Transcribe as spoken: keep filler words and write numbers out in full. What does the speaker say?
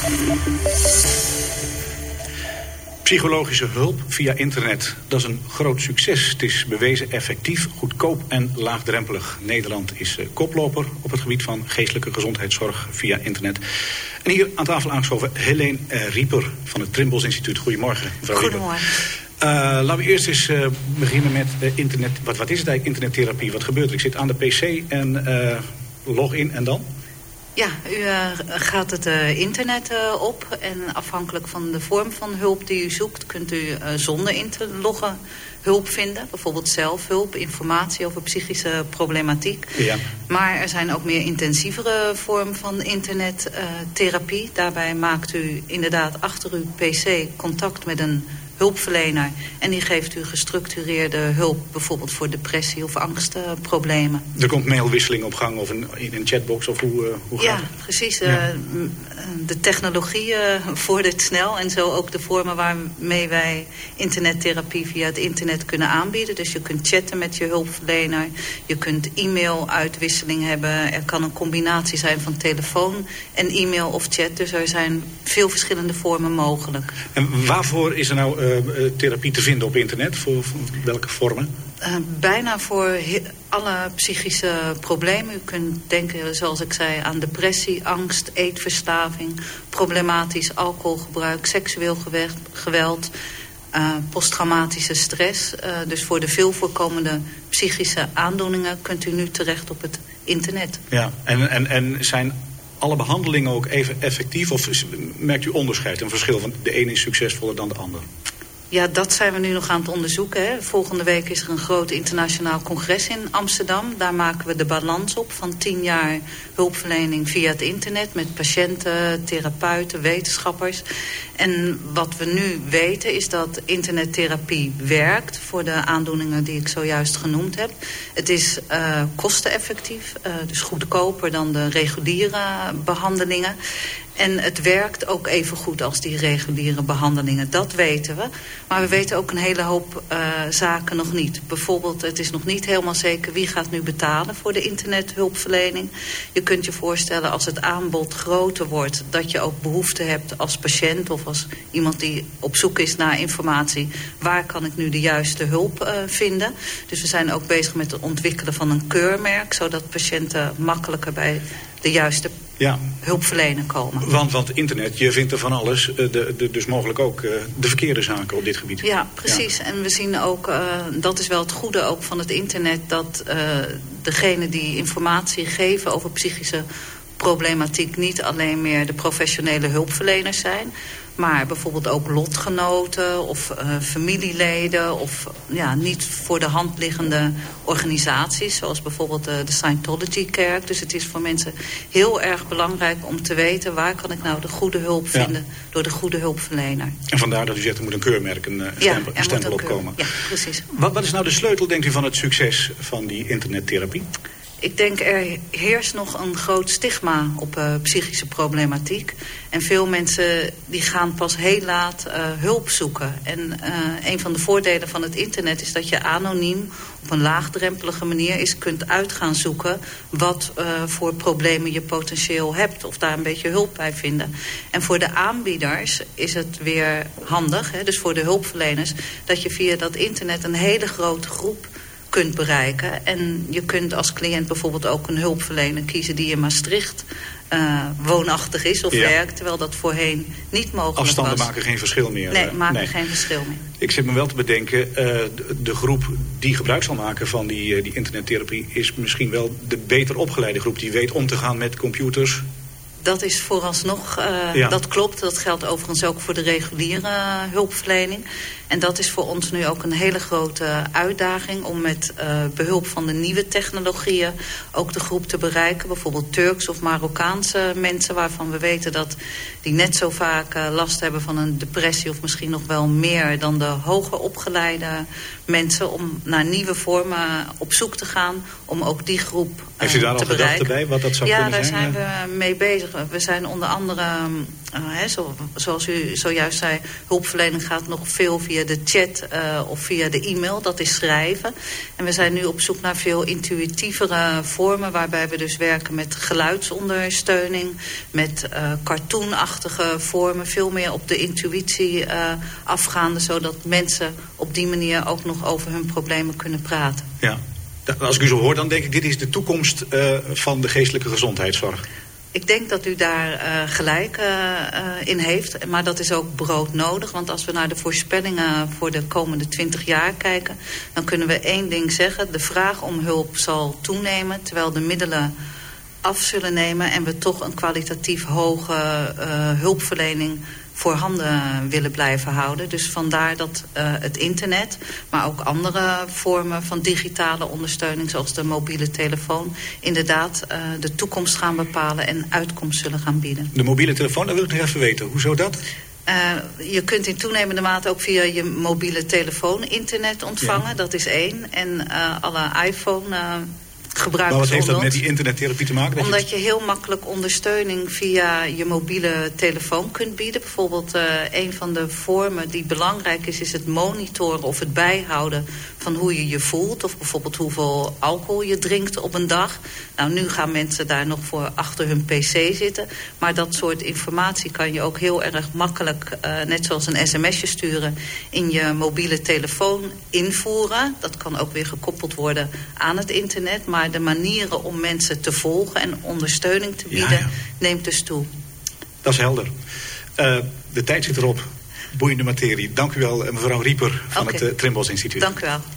Psychologische hulp via internet, dat is een groot succes. Het is bewezen effectief, goedkoop en laagdrempelig. Nederland is koploper op het gebied van geestelijke gezondheidszorg via internet. En hier aan tafel aangeschoven Helene Rieper van het Trimbos Instituut. Goedemorgen, mevrouw Rieper. Goedemorgen. Uh, laten we eerst eens uh, beginnen met uh, internet. Wat, wat is het eigenlijk, internettherapie? Wat gebeurt er? Ik zit aan de pc en uh, log in en dan? Ja, u uh, gaat het uh, internet uh, op en afhankelijk van de vorm van hulp die u zoekt, kunt u uh, zonder in te loggen hulp vinden. Bijvoorbeeld zelfhulp, informatie over psychische problematiek. Ja. Maar er zijn ook meer intensievere vormen van internettherapie. Uh, Daarbij maakt u inderdaad achter uw pc contact met een hulpverlener. En die geeft u gestructureerde hulp, bijvoorbeeld voor depressie of angstproblemen. Er komt mailwisseling op gang of een, in een chatbox of hoe, uh, hoe gaat ja, het? Precies. Ja. Uh, de technologie uh, vordert snel en zo ook de vormen waarmee wij internettherapie via het internet kunnen aanbieden. Dus je kunt chatten met je hulpverlener, je kunt e-mail-uitwisseling hebben. Er kan een combinatie zijn van telefoon en e-mail of chat. Dus er zijn veel verschillende vormen mogelijk. En waarvoor is er nou uh, therapie te vinden op internet? Voor, voor welke vormen? Uh, bijna voor alle psychische problemen. U kunt denken, zoals ik zei, aan depressie, angst, eetverslaving, problematisch alcoholgebruik, seksueel geweld, uh, posttraumatische stress. Uh, dus voor de veel voorkomende psychische aandoeningen kunt u nu terecht op het internet. Ja, en, en, en zijn alle behandelingen ook even effectief? Of merkt u onderscheid, een verschil van de ene is succesvoller dan de ander? Ja, dat zijn we nu nog aan het onderzoeken. Hè. Volgende week is er een groot internationaal congres in Amsterdam. Daar maken we de balans op van tien jaar hulpverlening via het internet met patiënten, therapeuten, wetenschappers. En wat we nu weten is dat internettherapie werkt voor de aandoeningen die ik zojuist genoemd heb. Het is uh, kosteneffectief, uh, dus goedkoper dan de reguliere behandelingen. En het werkt ook even goed als die reguliere behandelingen. Dat weten we. Maar we weten ook een hele hoop uh, zaken nog niet. Bijvoorbeeld, het is nog niet helemaal zeker wie gaat nu betalen voor de internethulpverlening. Je kunt je voorstellen als het aanbod groter wordt, dat je ook behoefte hebt als patiënt of als iemand die op zoek is naar informatie. Waar kan ik nu de juiste hulp uh, vinden? Dus we zijn ook bezig met het ontwikkelen van een keurmerk, zodat patiënten makkelijker bij de juiste Ja. hulpverlener komen. Want, want internet, je vindt er van alles, de, de, dus mogelijk ook uh, de verkeerde zaken op dit gebied. Ja, precies. Ja. En we zien ook, uh, dat is wel het goede ook van het internet, dat uh, degene die informatie geven over psychische problematiek niet alleen meer de professionele hulpverleners zijn, maar bijvoorbeeld ook lotgenoten of uh, familieleden of ja, niet voor de hand liggende organisaties, zoals bijvoorbeeld uh, de Scientology-kerk. Dus het is voor mensen heel erg belangrijk om te weten waar kan ik nou de goede hulp vinden, ja, door de goede hulpverlener. En vandaar dat u zegt er moet een keurmerk, een, een ja, stempel, een stempel op komen. Ja, precies. Wat, wat is nou de sleutel, denkt u, van het succes van die internettherapie? Ik denk er heerst nog een groot stigma op uh, psychische problematiek. En veel mensen die gaan pas heel laat uh, hulp zoeken. En uh, een van de voordelen van het internet is dat je anoniem op een laagdrempelige manier eens kunt uit gaan zoeken wat uh, voor problemen je potentieel hebt. Of daar een beetje hulp bij vinden. En voor de aanbieders is het weer handig, hè, dus voor de hulpverleners, dat je via dat internet een hele grote groep kunt bereiken. En je kunt als cliënt bijvoorbeeld ook een hulpverlener kiezen die in Maastricht uh, woonachtig is of ja. werkt, terwijl dat voorheen niet mogelijk Afstanden was. was. maken geen verschil meer. Nee, maken nee. geen verschil meer. Ik zit me wel te bedenken, uh, de, de groep die gebruik zal maken van die, uh, die internettherapie is misschien wel de beter opgeleide groep die weet om te gaan met computers. Dat is vooralsnog, uh, ja. dat klopt. Dat geldt overigens ook voor de reguliere uh, hulpverlening. En dat is voor ons nu ook een hele grote uitdaging om met uh, behulp van de nieuwe technologieën ook de groep te bereiken. Bijvoorbeeld Turks of Marokkaanse mensen waarvan we weten dat die net zo vaak uh, last hebben van een depressie of misschien nog wel meer dan de hoger opgeleide mensen, om naar nieuwe vormen op zoek te gaan om ook die groep uh, Heeft u daar te al bereiken. gedachten bij wat dat zou ja, kunnen zijn? Ja, daar zijn we mee bezig. We zijn onder andere, uh, hè, zo, zoals u zojuist zei, hulpverlening gaat nog veel via de chat uh, of via de e-mail. Dat is schrijven. En we zijn nu op zoek naar veel intuïtievere vormen, waarbij we dus werken met geluidsondersteuning, met uh, cartoonachtige vormen, veel meer op de intuïtie uh, afgaande, zodat mensen op die manier ook nog over hun problemen kunnen praten. Ja. Als ik u zo hoor, dan denk ik, dit is de toekomst uh, van de geestelijke gezondheidszorg. Ik denk dat u daar uh, gelijk uh, uh, in heeft. Maar dat is ook broodnodig. Want als we naar de voorspellingen voor de komende twintig jaar kijken, dan kunnen we één ding zeggen. De vraag om hulp zal toenemen, terwijl de middelen af zullen nemen en we toch een kwalitatief hoge uh, hulpverlening voorhanden willen blijven houden. Dus vandaar dat uh, het internet, maar ook andere vormen van digitale ondersteuning, zoals de mobiele telefoon, inderdaad uh, de toekomst gaan bepalen en uitkomst zullen gaan bieden. De mobiele telefoon, dat wil ik nog even weten. Hoezo dat? Uh, je kunt in toenemende mate ook via je mobiele telefoon internet ontvangen. Ja. Dat is één. En uh, alle iPhone Uh, gebruikers. Maar wat heeft dat met die internettherapie te maken? Omdat je heel makkelijk ondersteuning via je mobiele telefoon kunt bieden. Bijvoorbeeld uh, een van de vormen die belangrijk is, is het monitoren of het bijhouden van hoe je je voelt. Of bijvoorbeeld hoeveel alcohol je drinkt op een dag. Nou, nu gaan mensen daar nog voor achter hun pc zitten. Maar dat soort informatie kan je ook heel erg makkelijk, uh, net zoals een sms'je sturen, in je mobiele telefoon invoeren. Dat kan ook weer gekoppeld worden aan het internet. Maar de manieren om mensen te volgen en ondersteuning te bieden, ja, ja. neemt dus toe. Dat is helder. Uh, de tijd zit erop. Boeiende materie. Dank u wel, mevrouw Rieper van okay. het uh, Trimbos Instituut. Dank u wel.